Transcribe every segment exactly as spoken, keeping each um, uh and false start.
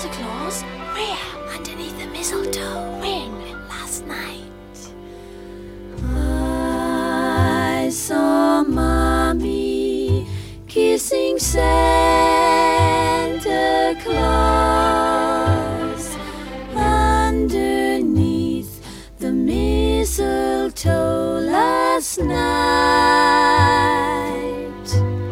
Santa Claus? Where? Underneath the mistletoe. When? Last night. I saw Mommy kissing Santa Claus underneath the mistletoe last night.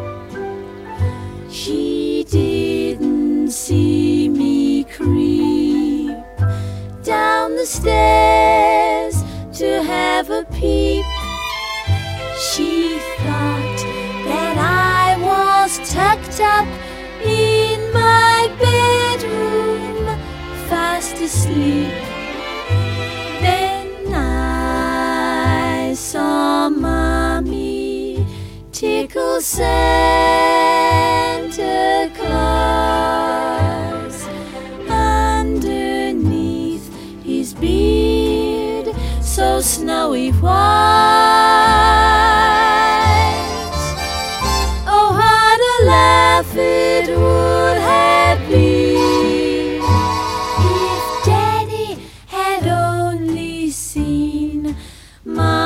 She didn't see me creep down the stairs to have a peep. She thought that I was tucked up in my bedroom, fast asleep. Then I saw Mommy tickle Santa Claus underneath his beard so snowy white. Oh, what a laugh it would have been if Daddy had only seen my